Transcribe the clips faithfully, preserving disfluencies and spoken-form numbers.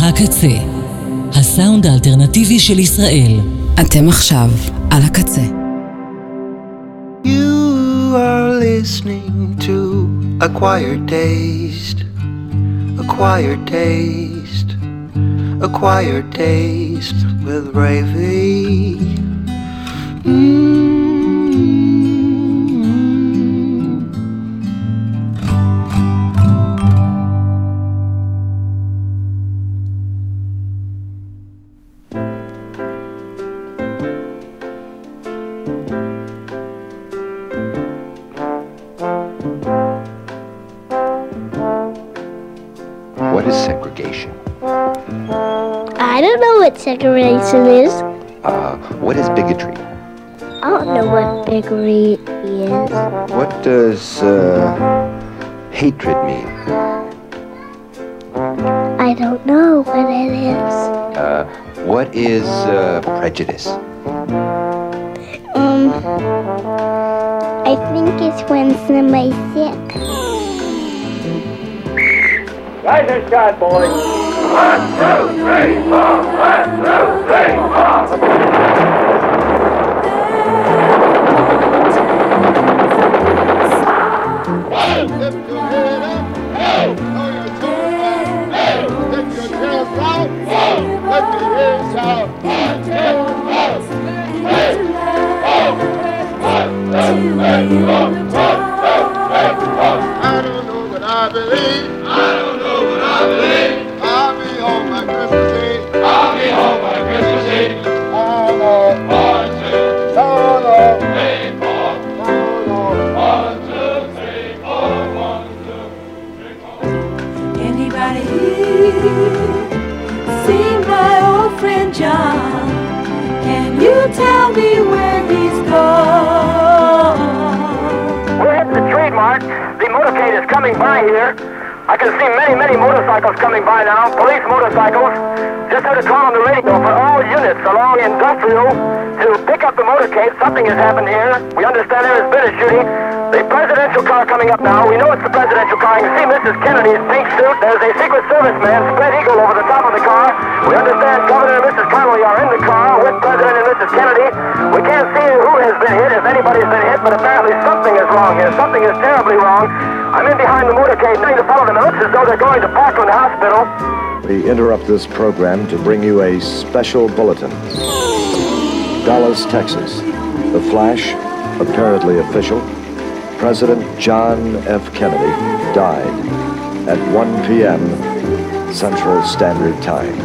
הקצה, הסאונד האלטרנטיבי של ישראל. אתם עכשיו על הקצה. You are listening to Acquired Taste, Acquired Taste, Acquired Taste with Ravy. Mm. What is segregation? I don't know what segregation is. Uh, what is bigotry? I don't know what bigotry is. What does uh, hatred mean? I don't know what it is. Uh, what is uh, prejudice? Um, I think it's when somebody's sick. Rise and shot, boys. One, two, three, four. One, two, three, four. Lift your head up. Hey, throw your toes back. Hey, lift your tails out. Hey, lift your ears out. One, two, hey, hey, one, two, three, four. One, two, three, four. I don't know what I believe. I don't know what I believe. I'll be home by Christmas Eve. I'll be home by Christmas Eve. Solo. One, two. Solo. Three, four. Solo. One, two, three, four. One, two, three, four. Anybody here see my old friend John? Can you tell me where he's gone? We're at the trademark. The motorcade is coming by here. I can see many, many motorcycles coming by now, police motorcycles. Just heard a call on the radio for all units along Industrial to pick up the motorcade. Something has happened here. We understand there has been a shooting. The presidential car coming up now. We know it's the presidential car. You can see Missus Kennedy's pink suit. There's a Secret Service man, spread eagle over the top of the car. We understand Governor and Missus Connolly are in the car with President and Missus Kennedy. We can't see who has been hit, if anybody's been hit, but apparently something is wrong here. Something is terribly wrong. I'm in behind the motorcade trying to follow them. It looks as though they're going to Parkland Hospital. We interrupt this program to bring you a special bulletin. Dallas, Texas. The flash, apparently official. President John F. Kennedy died at one p.m. Central Standard Time.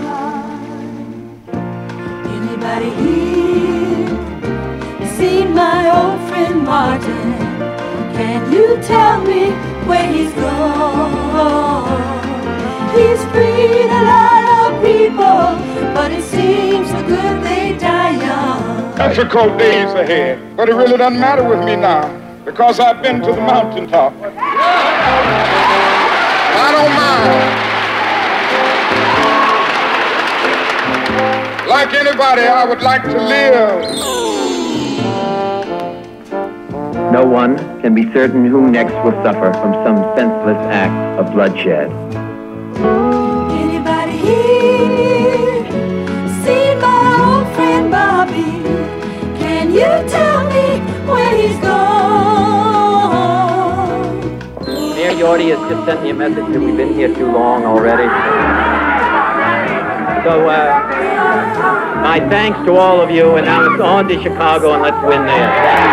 Anybody here seen my old friend Martin? Can you tell me where he's gone? He's freed a lot of people, but it seems the good they die young. Difficult days ahead, but it really doesn't matter with me now, because I've been to the mountaintop. I don't mind. Like anybody, I would like to live. No one can be certain who next will suffer from some senseless act of bloodshed. Anybody here seen my old friend Bobby? Can you tell me where he's gone? Mayor Yorty has just sent me a message that we've been here too long already. So, uh, my thanks to all of you, and now it's on to Chicago, and let's win there.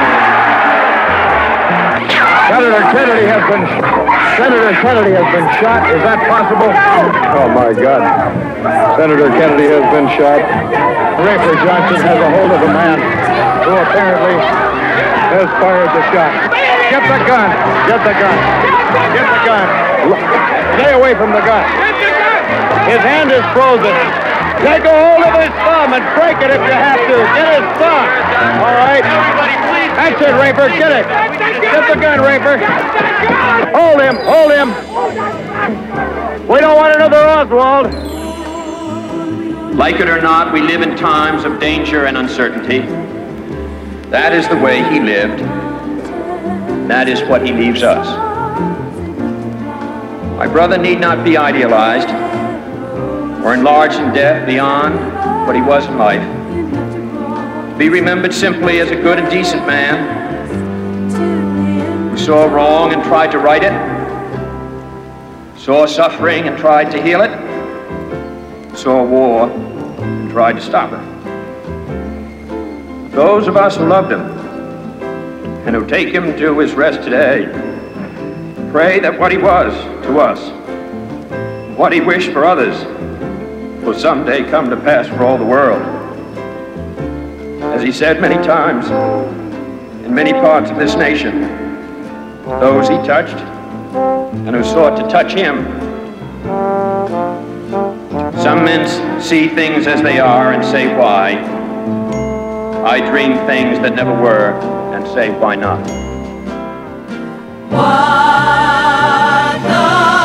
Senator Kennedy has been Senator Kennedy has been shot. Is that possible? Oh my God! Senator Kennedy has been shot. Rafer Johnson has a hold of a man who apparently has fired the shot. Get the gun! Get the gun! Get the gun! Stay away from the gun! His hand is frozen. Take a hold of his thumb and break it if you have to. Get his thumb. All right. That's it, Rafer. Get it. Get the gun, Rafer. Hold him. Hold him. We don't want another Oswald. Like it or not, we live in times of danger and uncertainty. That is the way he lived. That is what he leaves us. My brother need not be idealized. or enlarged in death beyond what he was in life. To be remembered simply as a good and decent man who saw wrong and tried to right it, saw suffering and tried to heal it, saw war and tried to stop it. Those of us who loved him and who take him to his rest today, pray that what he was to us, what he wished for others, will someday come to pass for all the world. As he said many times, in many parts of this nation, those he touched and who sought to touch him. Some men see things as they are and say why. I dream things that never were and say why not. What the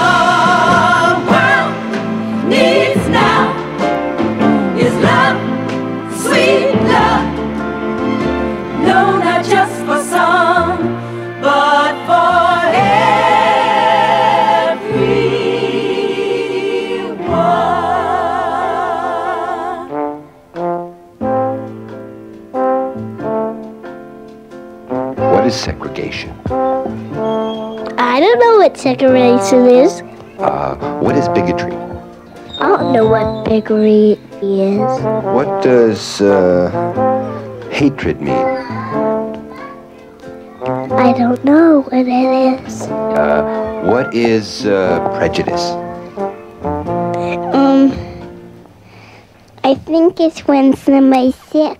world needs now is love, sweet love. No, not just for some, but for everyone. What is segregation? I don't know what segregation is. Uh, what is bigotry? I don't know what bigotry is. What does uh, hatred mean? I don't know what it is. Uh, what is uh, prejudice? Um, I think it's when somebody's sick.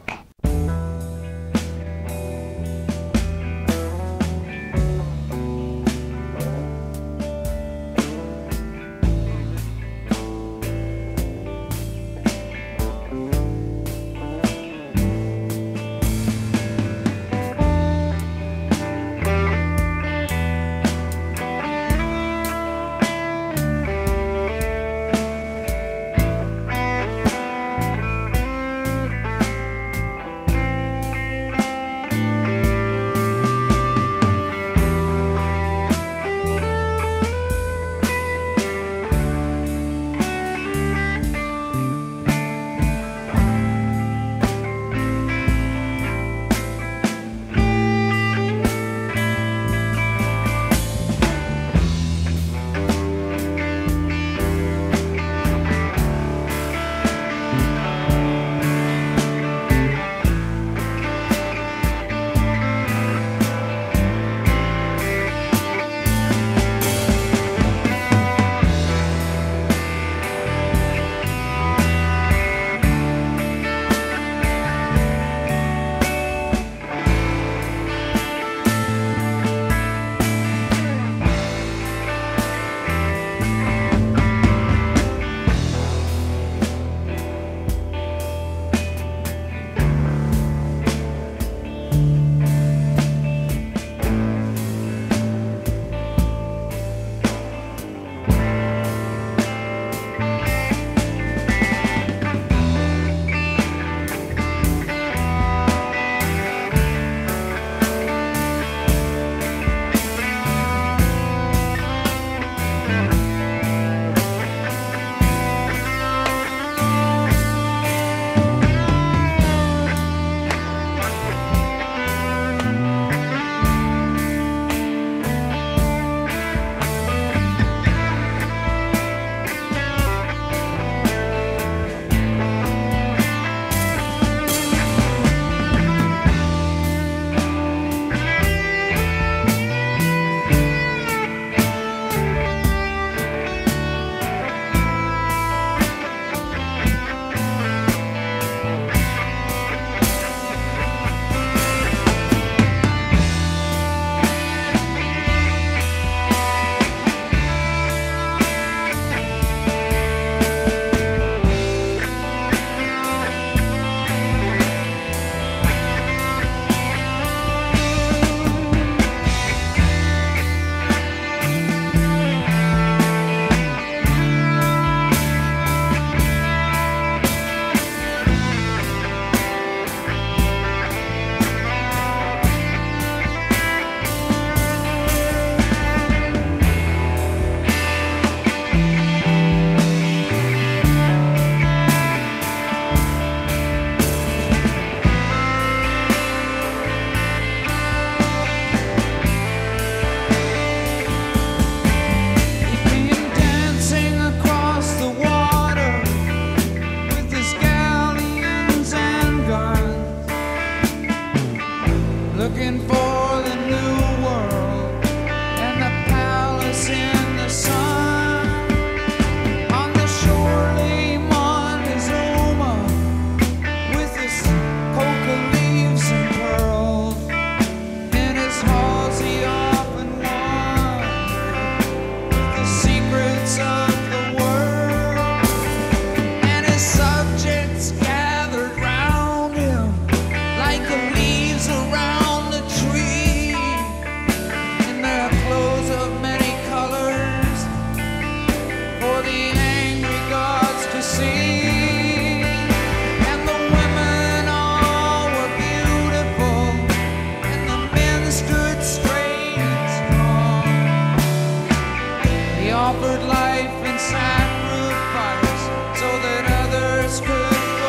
offered life and sacrifice so that others could go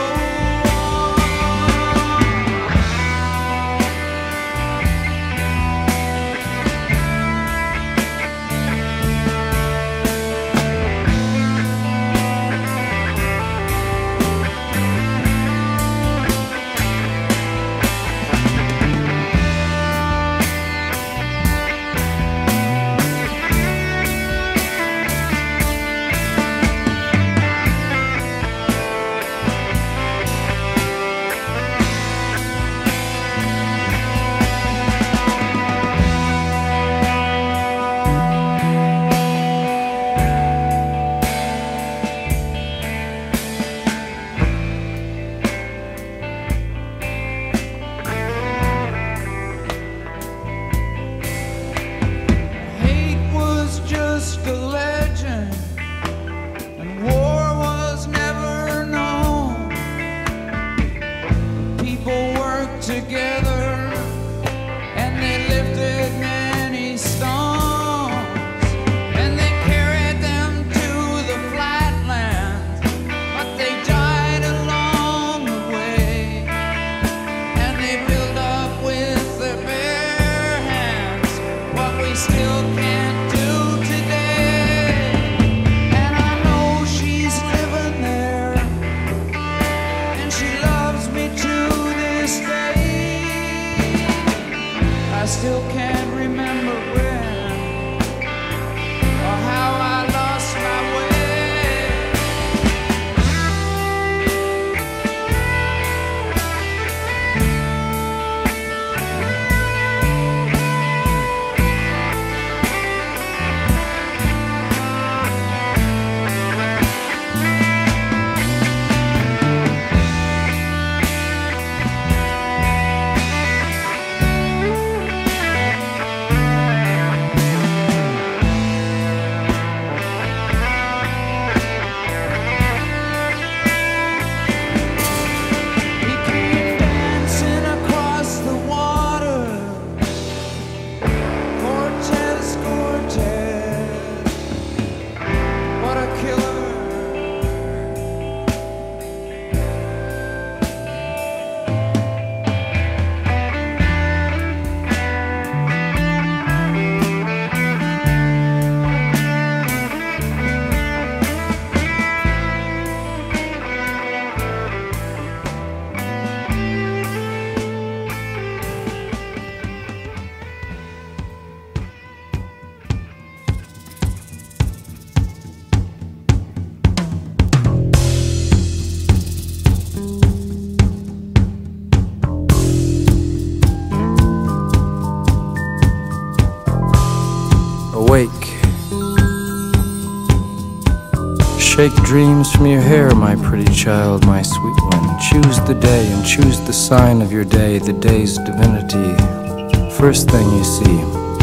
Shake dreams from your hair, my pretty child, my sweet one. Choose the day and choose the sign of your day, the day's divinity. First thing you see.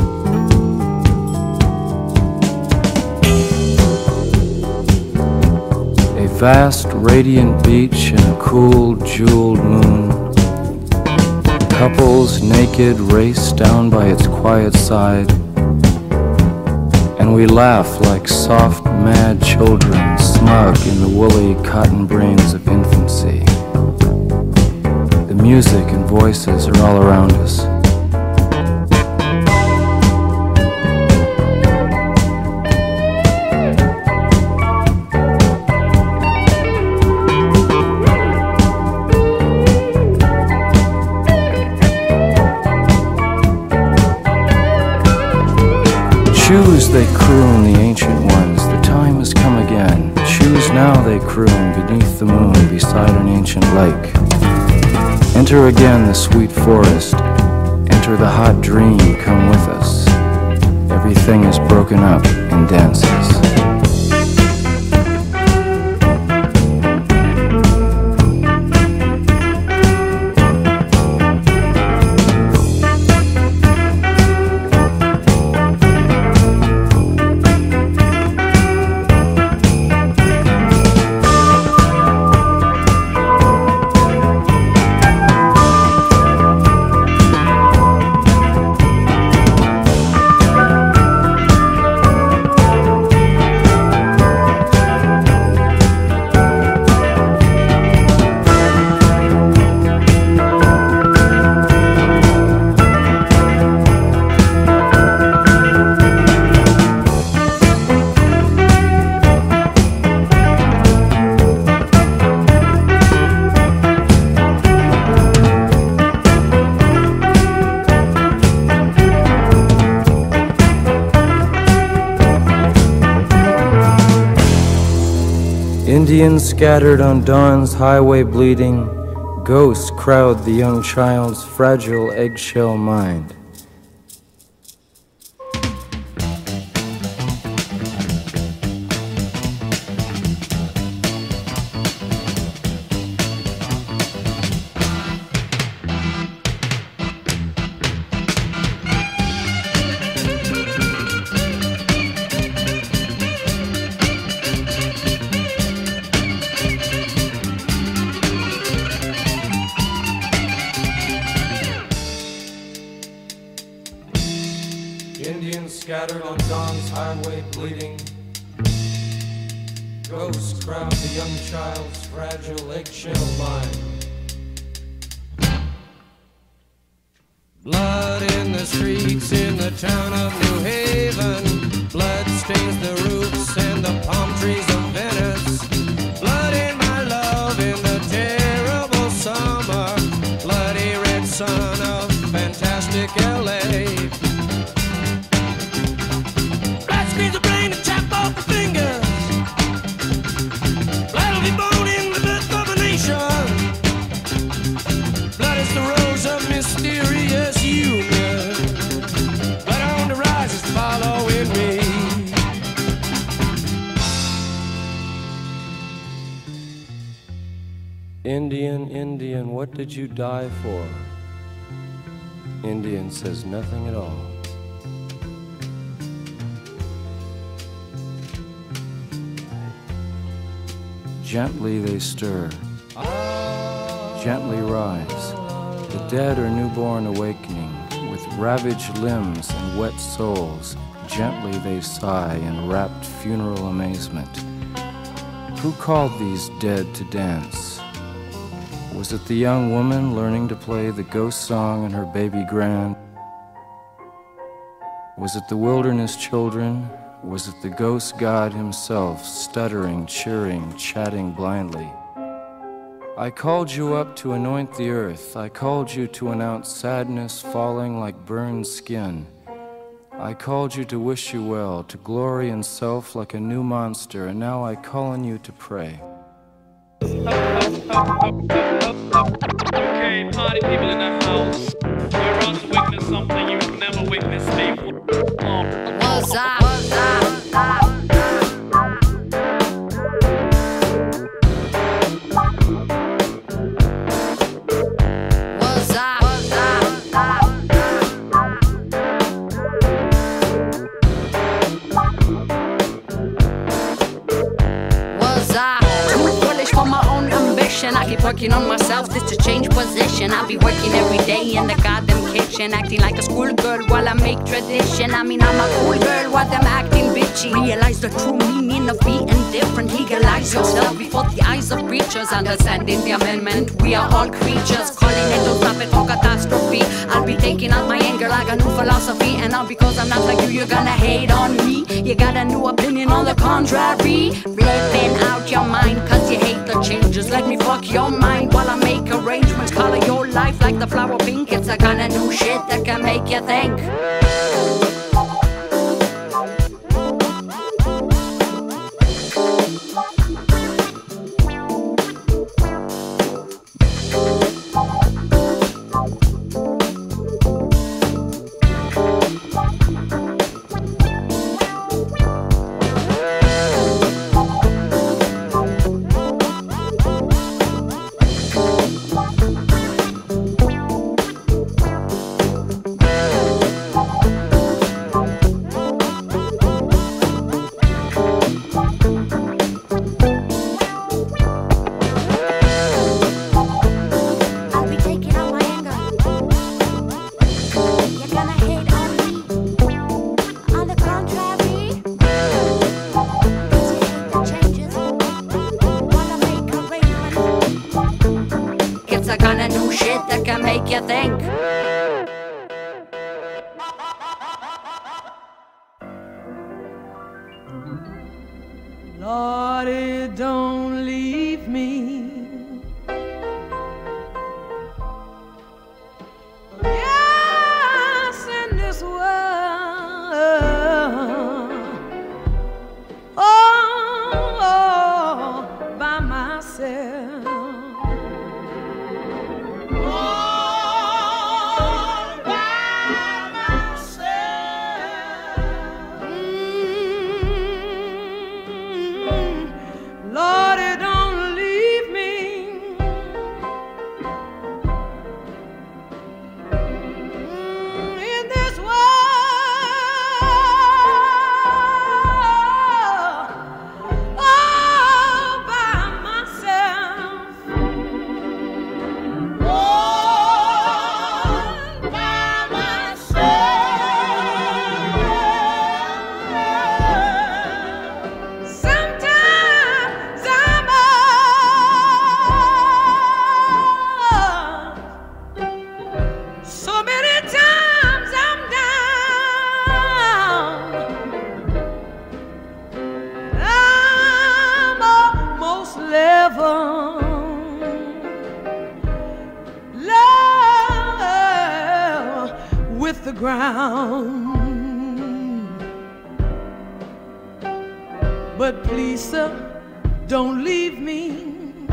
A vast, radiant beach and a cool, jeweled moon. Couples naked race down by its quiet side. And we laugh like soft, mad children, smug in the woolly cotton brains of infancy. The music and voices are all around us. Choose, they croon, the ancient ones, the time has come again. Choose now, they croon, beneath the moon, beside an ancient lake. Enter again the sweet forest, enter the hot dream, come with us. Everything is broken up in dances. Indians scattered on dawn's highway bleeding, ghosts crowd the young child's fragile eggshell mind. Scattered on dawn's highway bleeding, ghosts crowd the young child's fragile eggshell mind. Blood in the streets in the town of New Haven. Blood stains the roofs and the palm trees of Venice. Blood in my love in the terrible summer. Bloody red sun of fantastic L A. Screens the brain and chop off the fingers. Blood will be born in the birth of a nation. Blood is the rose of mysterious union. Blood on the rise is following me. Indian, Indian, what did you die for? Indian says nothing at all. Gently they stir, gently rise, the dead or newborn awakening, with ravaged limbs and wet souls, gently they sigh in rapt funeral amazement. Who called these dead to dance? Was it the young woman learning to play the ghost song in her baby grand? Was it the wilderness children? Was it the ghost god himself, stuttering, cheering, chatting blindly? I called you up to anoint the earth. I called you to announce sadness falling like burned skin. I called you to wish you well, to glory in self like a new monster, and now I call on you to pray. Okay, party people in the house. We're about to witness something you've never witnessed before. What's up? What's up? I keep working on myself just to change position. I'll be working every day in the goddamn kitchen, acting like a schoolgirl while I make tradition. I mean, I'm a cool girl while I'm acting bitchy. Realize the true meaning of being different. Legalize yourself before the eyes of preachers. Understanding the amendment, we are all creatures. Calling it to stop it for catastrophe. I'll be taking out my anger like a new philosophy. And now because I'm not like you, you're gonna hate on me. You got a new opinion on the contrary. Flipping out your mind cause you hate the changes. Let me fuck your mind while I make arrangements. Color your life like the flower pink. It's the kind of new shit that can make you think. Lordy, don't leave me. Yes, in this world. Oh, oh, level with the ground. But please, sir, don't leave me.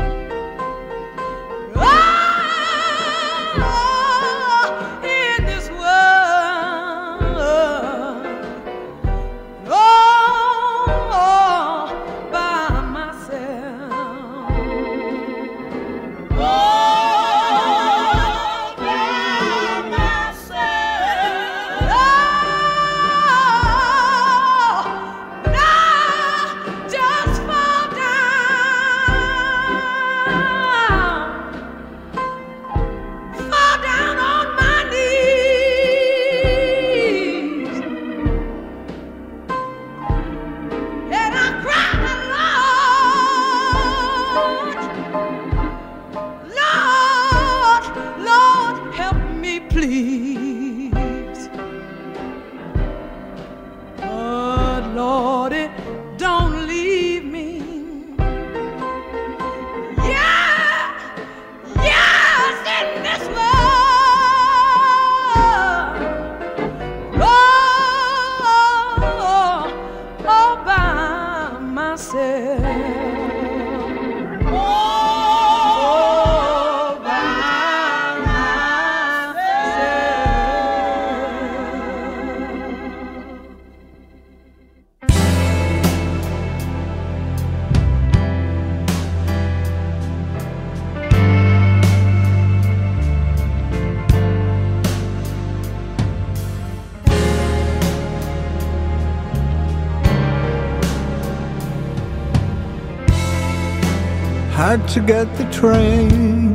Had to get the train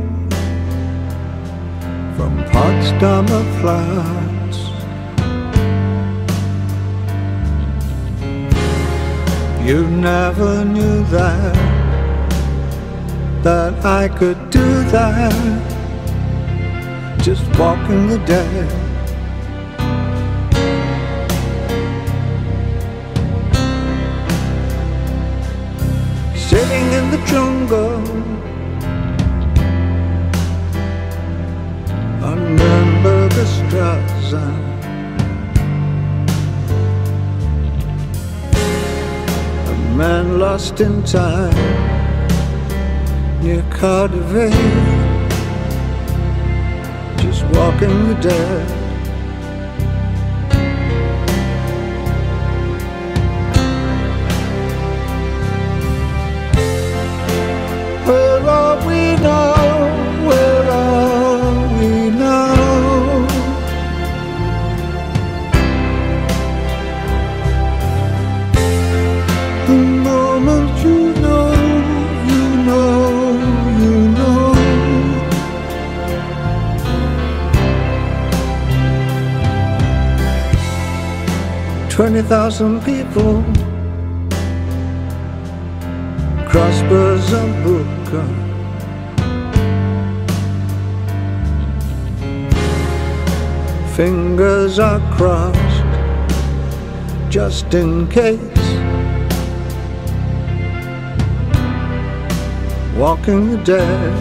from Potsdamer Platz. You never knew that, that I could do that, just walking the dead. Sitting in the jungle on Nürnberger Straße, a man lost in time near Cardiff, just walking the dead. Where are we now? Where are we now? The moment you know, you know, you know. Twenty thousand people cross Berzabuka, fingers are crossed just in case, walking the dead.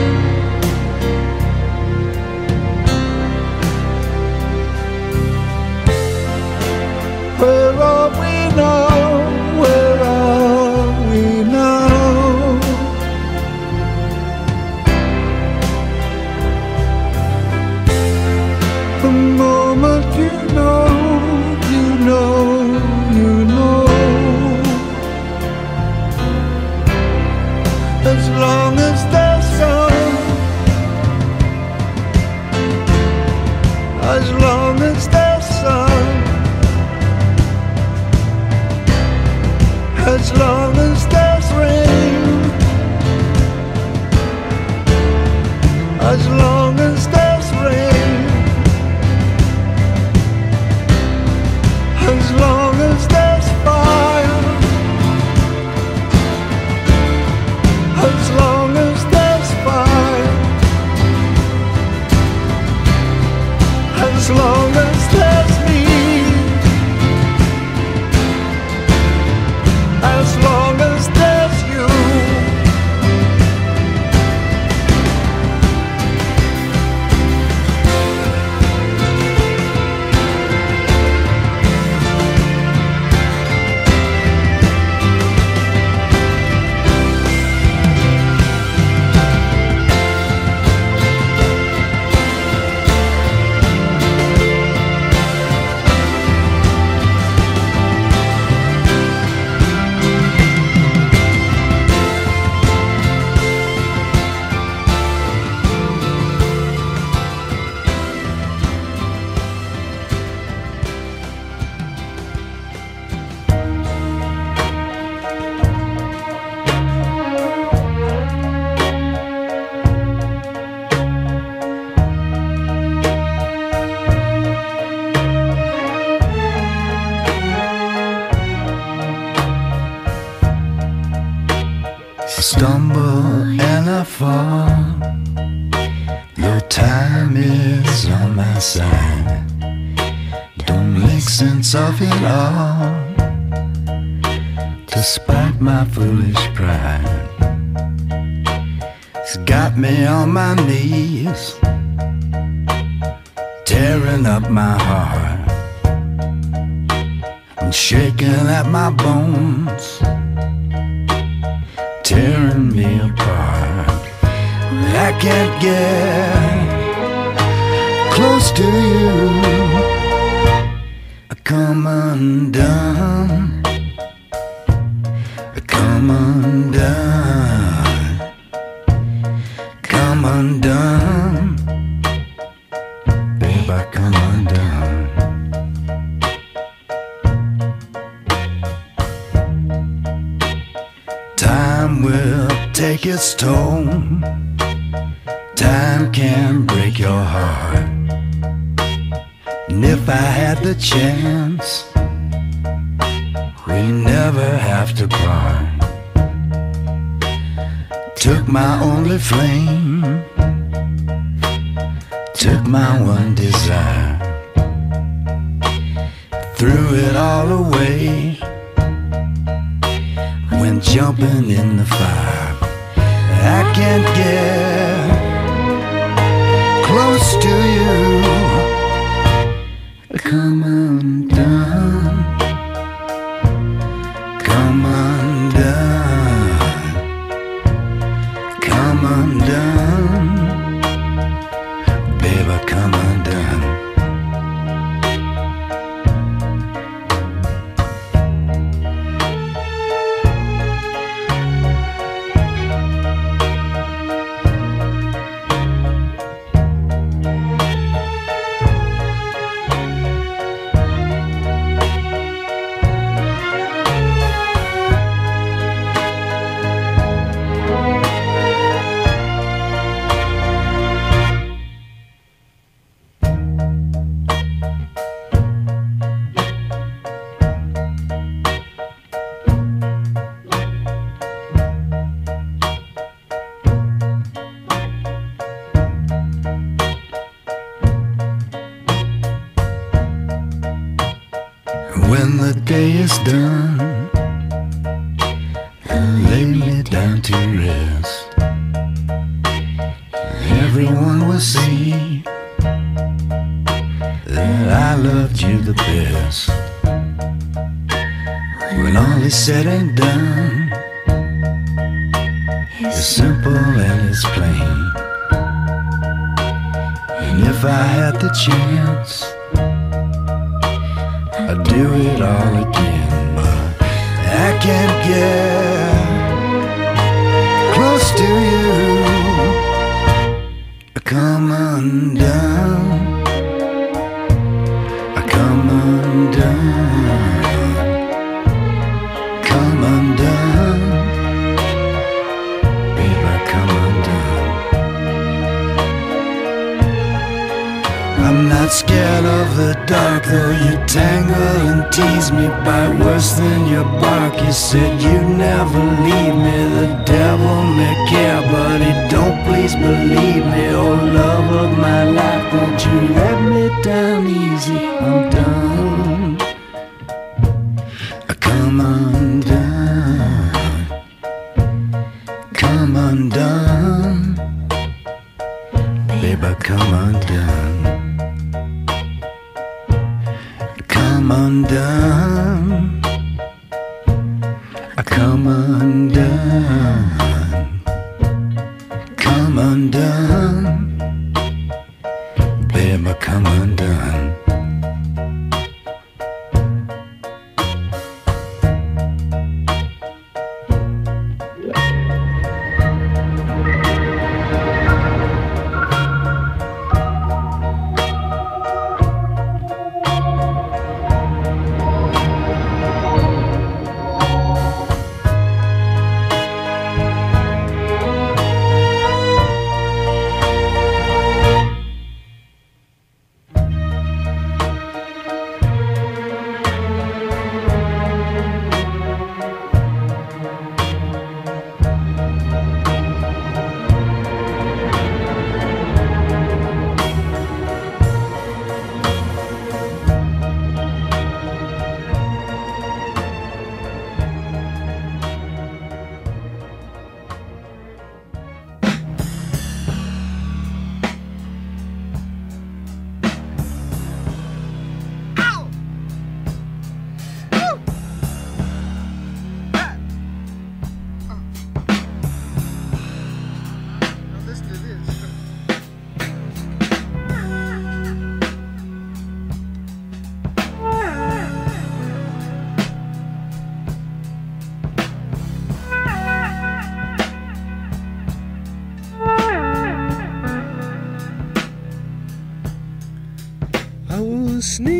Where are we now? Where are we now? The moment you know, you know, you know. As long as there's sun, as long as there's sun, as long as there's rain, as long as there's rain, as long as there's fire, as long as there's fire, as long as there's me, as long as there's you, I stumble and I fall, though time is on my side. Don't make sense of it all, despite my foolish pride. It's got me on my knees, tearing up my heart and shaking at my bones, tearing me apart. I can't get close to you. I come undone, I come undone, come undone, babe, I come undone. Time will take its toll, time can break your heart. And if I had the chance, we never have to part. Took my only flame, took my one desire, threw it all away, went jumping in the fire. I can't get close to you. Come undone, come undone, come undone, baby, come undone. When the day is done, lay me down to rest. Everyone will see that I loved you the best. When all is said and done, it's simple and it's plain. And if I had the chance, I'd do it all again, but I can't get close to you. I come undone, I come undone, come undone, babe, I come undone. I'm not scared of the dark, though you tangle and tease me, bite worse than your bark. You said you'd never leave me, the devil may care, but he don't please believe me. Oh, love of my life, don't you let me down easy, I'm done. I come undone, come undone, babe, I come undone. Come undone, I come undone, come undone, babe, I come undone.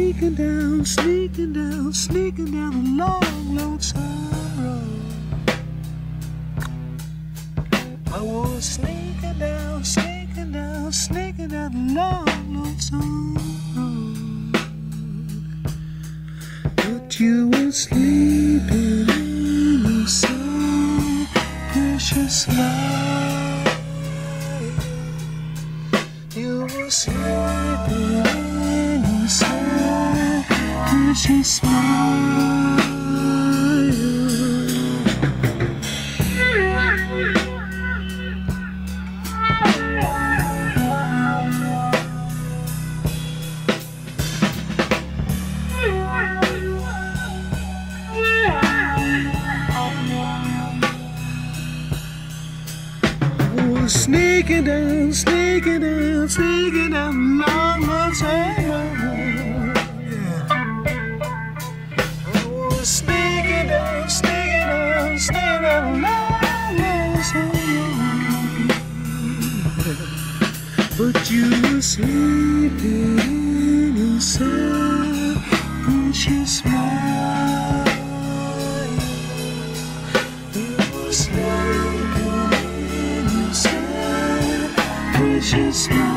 sneaking down, sneaking down, sneaking down a long, lonesome road. I was sneaking down, sneaking down, sneaking down a long, lonesome road. But you were sleeping in your soul, precious light. You were sleeping in your soul, precious smile. Sneaking down, sneaking down, sneaking down, long, long time. Yeah. I was sneaking down, sneaking down, sneaking down, long, long time. But you were sleeping in your soul, precious smile. You were sleeping in your soul, precious smile.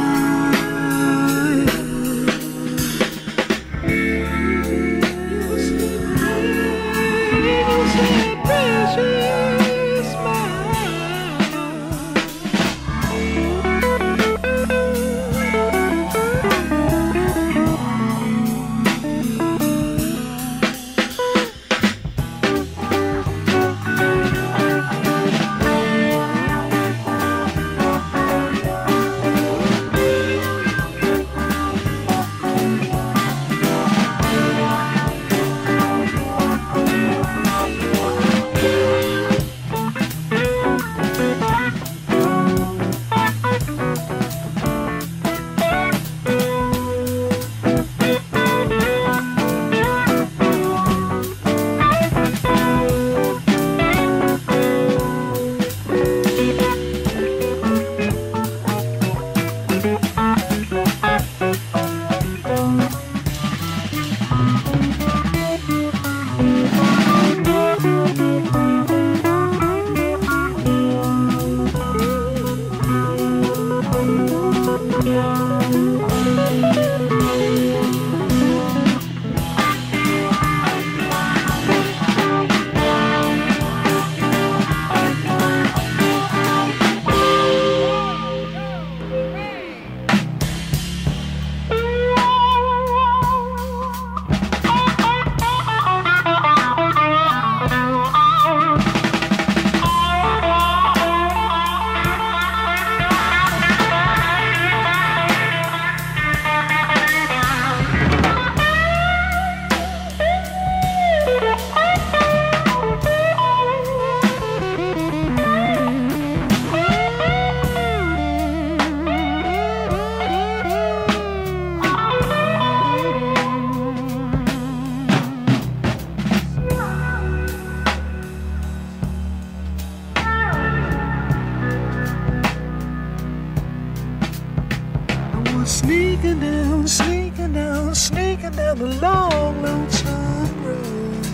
Sneaking down, sneaking down, sneaking down the long, lonesome road.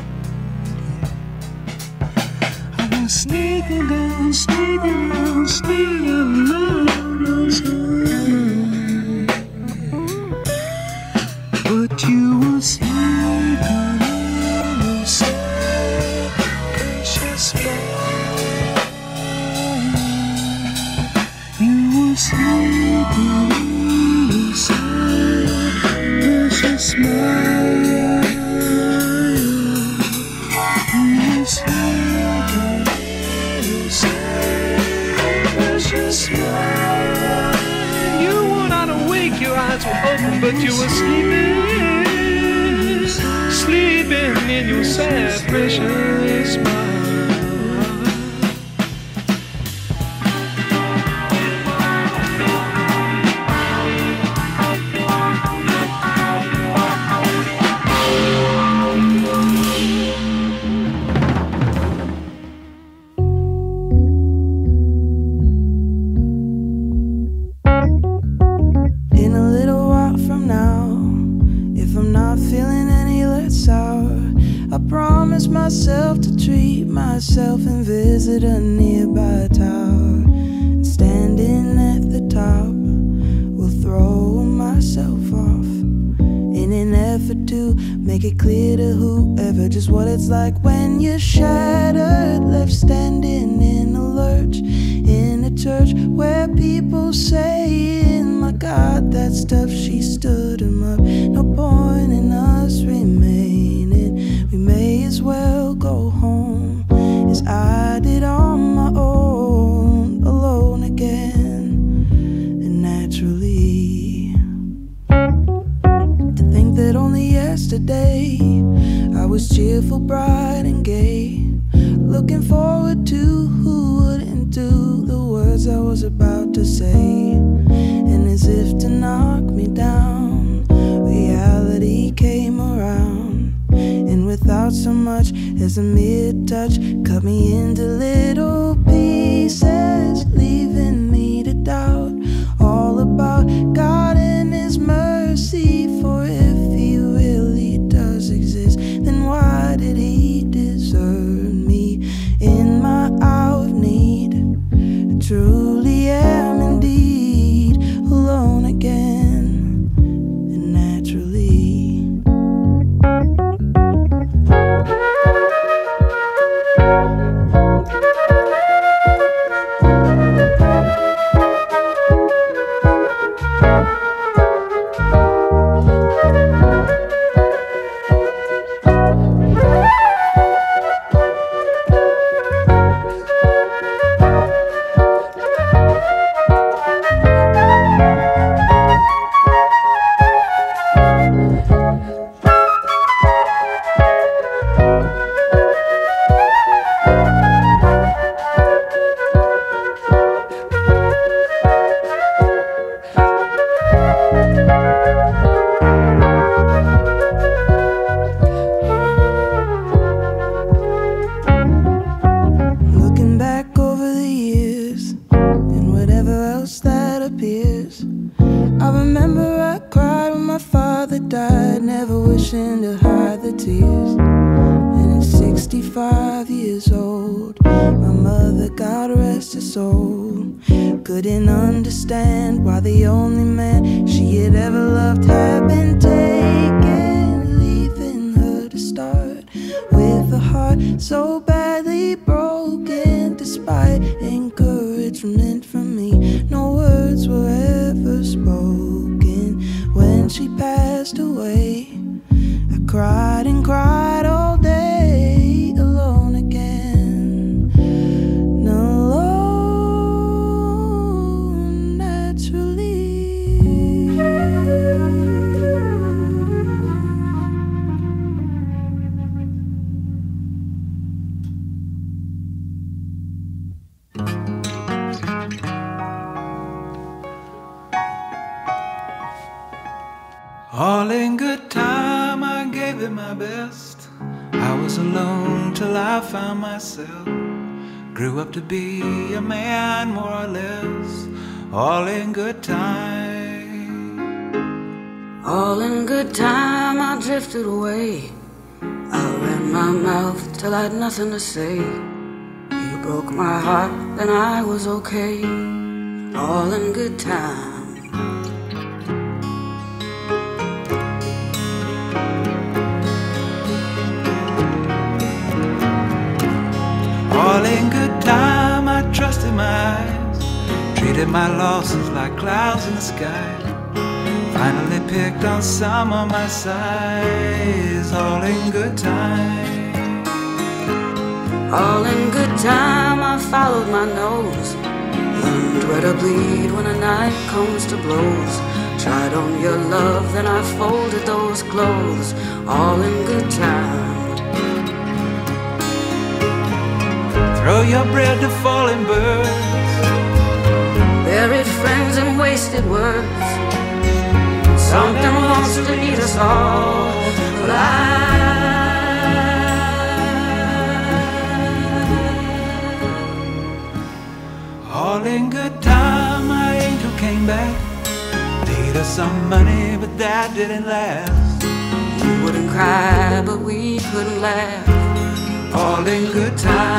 I was sneaking down, sneaking down, sneaking down the long, lonesome road. But you were sleeping in your soul, precious light. You were sleeping in your soul, precious smile. You were sleeping in your soul, precious smile. You were not awake, your eyes were open, but you were sleeping, sleeping in your sad, precious smile. myself and visit a nearby tower. And standing at the top, will throw myself off in an effort to make it clear to whoever just what it's like when you're shattered, left standing in a lurch in a church where people saying, my God, that stuff, she stood him up. No point in us remaining, we may as well go home as I did on my own, alone again. And naturally, to think that only yesterday I was cheerful, bright and gay, looking forward to who wouldn't do the words I was about to say. And as if to knock me down, reality came around, and without so much as a mere touch, cut me into little pieces, leaving me to doubt all about God and His mercy. For if He really does exist, then why did He desert me in my hour of need? I truly am indeed alone again, and naturally. Couldn't understand why the only man she had ever loved had been taken, leaving her to start with a heart so badly broken. Despite encouragement from me, no words were ever spoken. When she passed away, I cried and cried all day, alone again, and alone. All in good time, I gave it my best. I was alone till I found myself. Grew up to be a man, more or less. All in good time. All in good time, I drifted away. I ran my mouth till I had nothing to say. You broke my heart, then I was okay. All in good time. All in good time, I trusted my eyes, treated my losses like clouds in the sky. Finally picked on some of my sighs. All in good time. All in good time, I followed my nose. Learned where to bleed when a knife comes to blows. Tried on your love, then I folded those clothes. All in good time. Throw your bread to falling birds. Buried friends and wasted words. Something wants to eat us all alive. All in good time, my angel came back. Paid us some money, but that didn't last. We wouldn't cry, but we couldn't laugh. all in good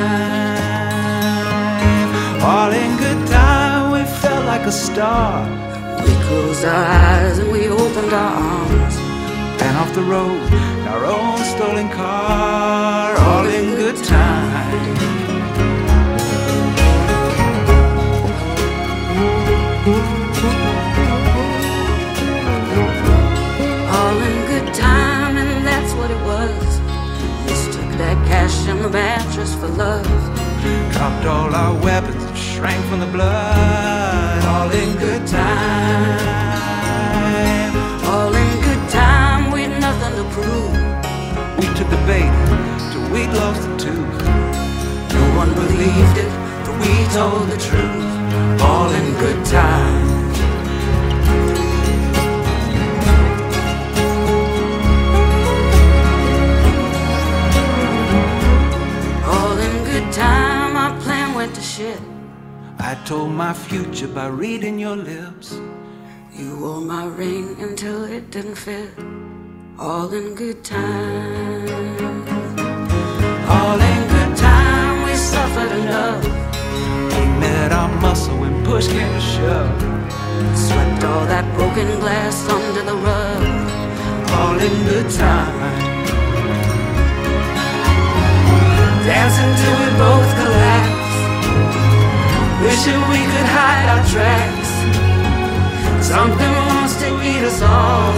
time, all in good time. We felt like a star. We closed our eyes and we opened our arms. And off the road, in our own stolen car, all in good time. All in good time, and that's what it was. Mistook that cash and the mattress for love. Dropped all our weapons and shrank from the blood, all in good time. All in good time, we'd nothing to prove. We took the bait till we'd lost the tooth. No one believed it, but we told the truth. All in good time. All in good time, our plan went to shit. I told my future by reading your lips. You wore my ring until it didn't fit. All in good time. All in good time, we suffered enough. We met our muscle when push came to shove. Swept all that broken glass under the rug. All in good time. Dancing till we both collapse. Wishing we could hide our tracks. Something wants to eat us all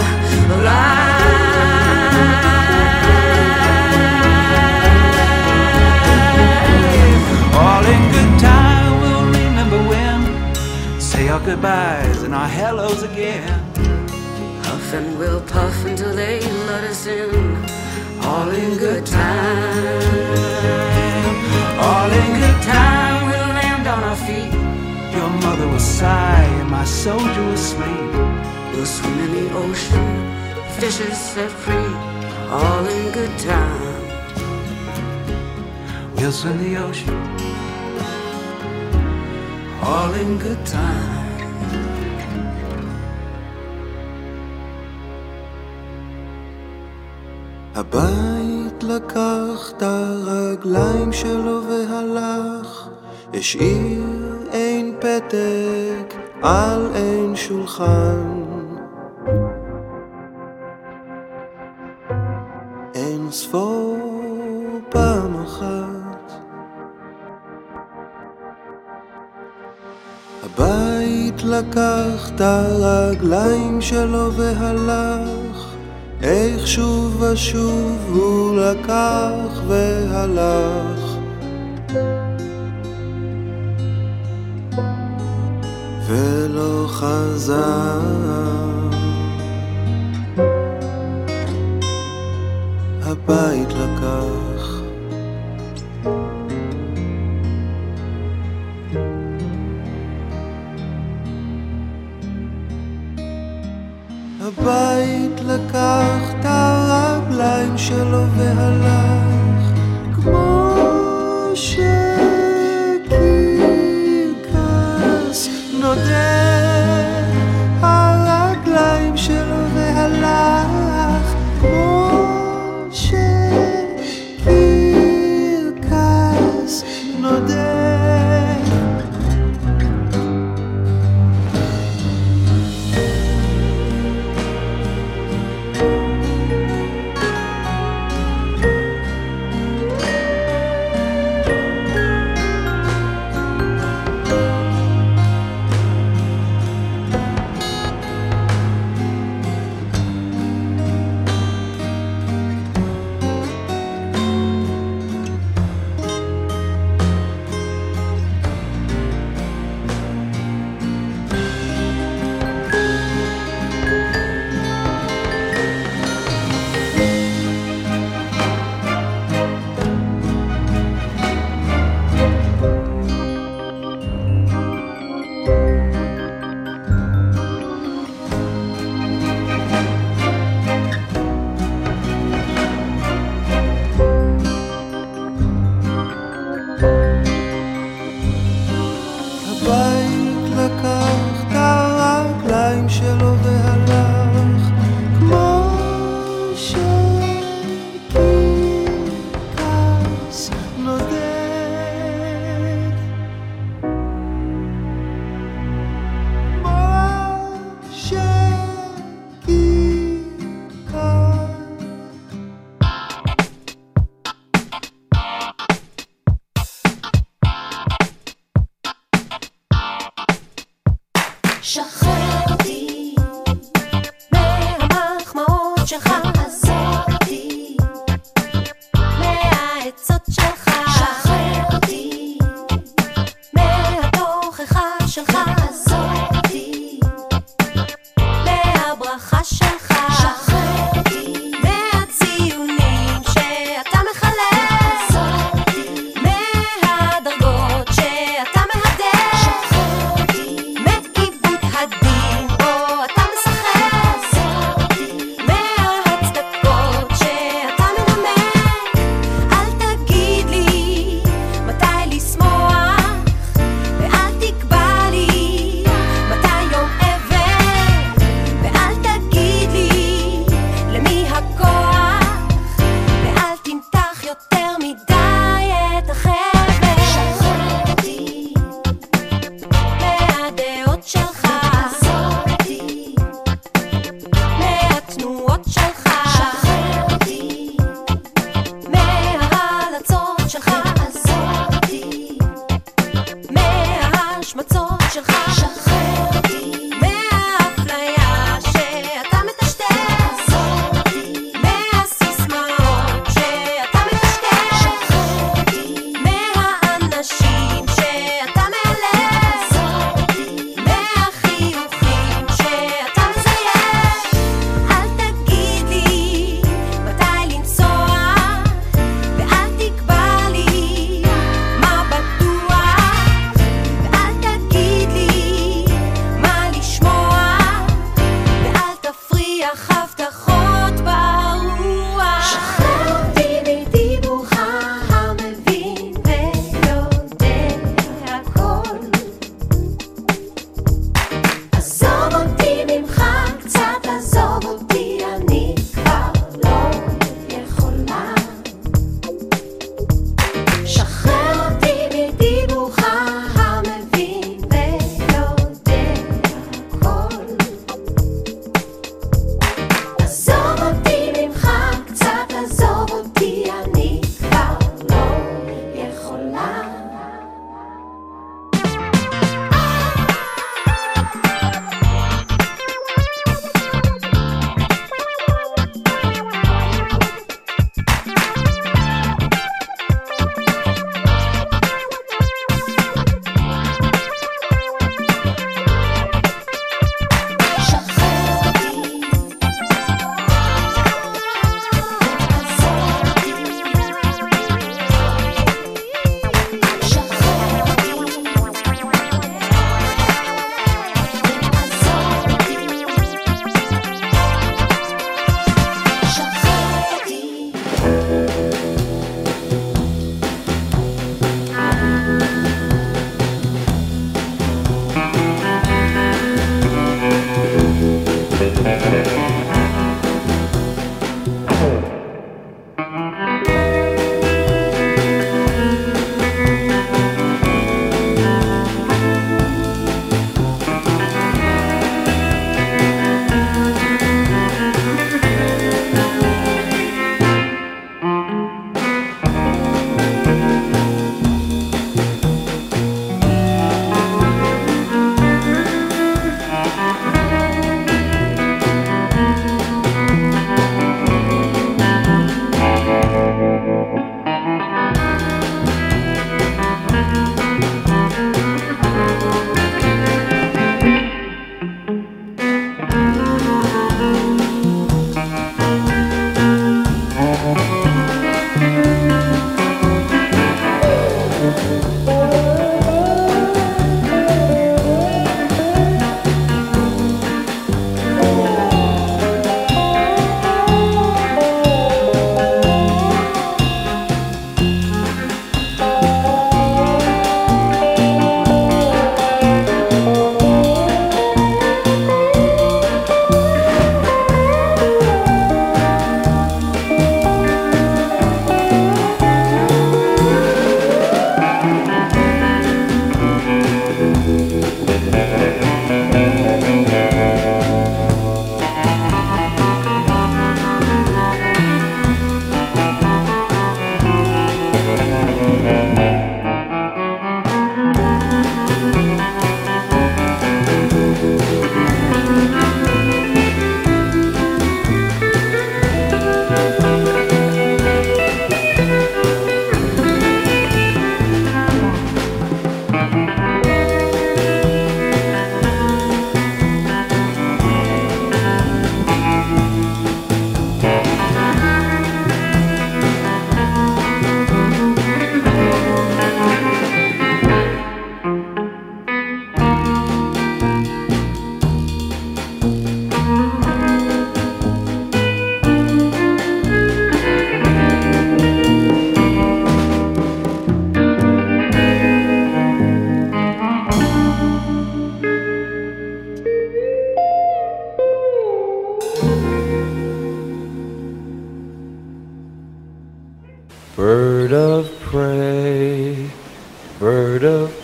alive. All in good time, we'll remember when. Say our goodbyes and our hellos again. Puff and we'll puff until they let us in. All in good time. All in good time, we'll land on our feet. Your mother will sigh and my soldier will sleep. We'll swim in the ocean, fishes set free. All in good time. We'll swim the ocean, all in good time. הבית לקח את הרגליים שלו והלך, השאיר אין פתק על אין שולחן, אין ספור פעם אחת. הבית לקח את הרגליים שלו והלך, איך שוב ושוב הוא לקח והלך, ולא חזר. הבית לקח. הבית לקח את הרגליים שלו והלך, כמו שקרקס נודד. הרגליים שלו והלך, כמו שקרקס נודד. שחרר אותי מהמחמאות שלך, עזוב אותי מהעצות שלך, שחרר אותי מהתוכחה שלך, עזוב אותי מהברכה שלך, שחרר אותי מהציונים שאתה מחלק, עזוב אותי מהדרגות שאתה מהדק, שחרר אותי מעיוות הדין בו אתה משחק, עזוב אותי מהצדקות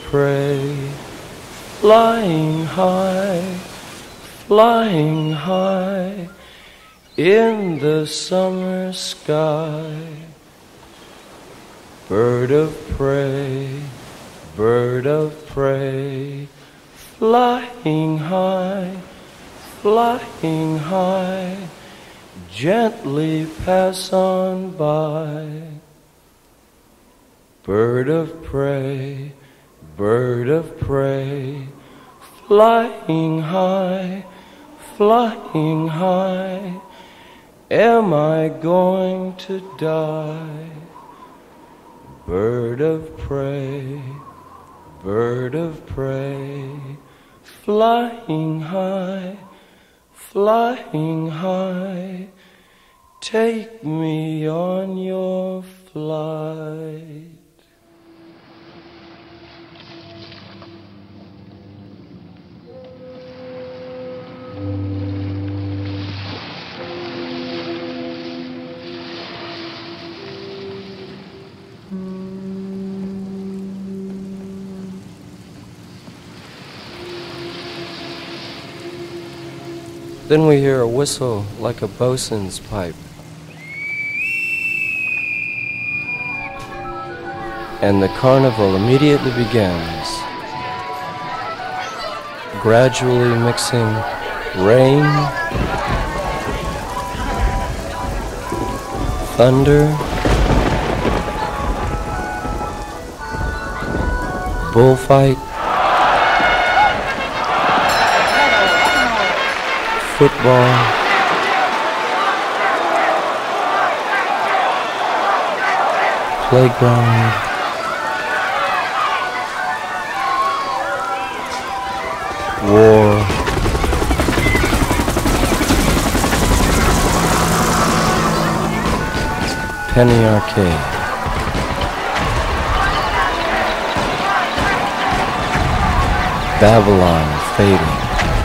prey, flying high, flying high in the summer sky. Bird of prey, bird of prey, flying high, flying high, gently pass on by. Bird of prey, bird of prey, flying high, flying high, am I going to die? Bird of prey, bird of prey, flying high, flying high, take me on your flight. Then we hear a whistle like a bosun's pipe. And the carnival immediately begins, gradually mixing rain, thunder, bullfight, football, playground, war, penny arcade, Babylon fading.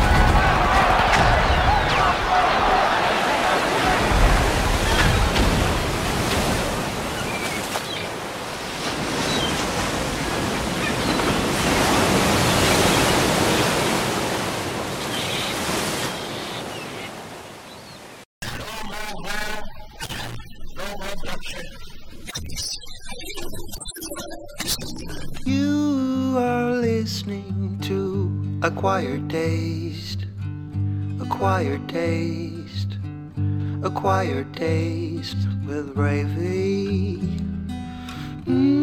You are listening to Acquired Taste, Acquired Taste, Acquired Taste with Ravy. Mm.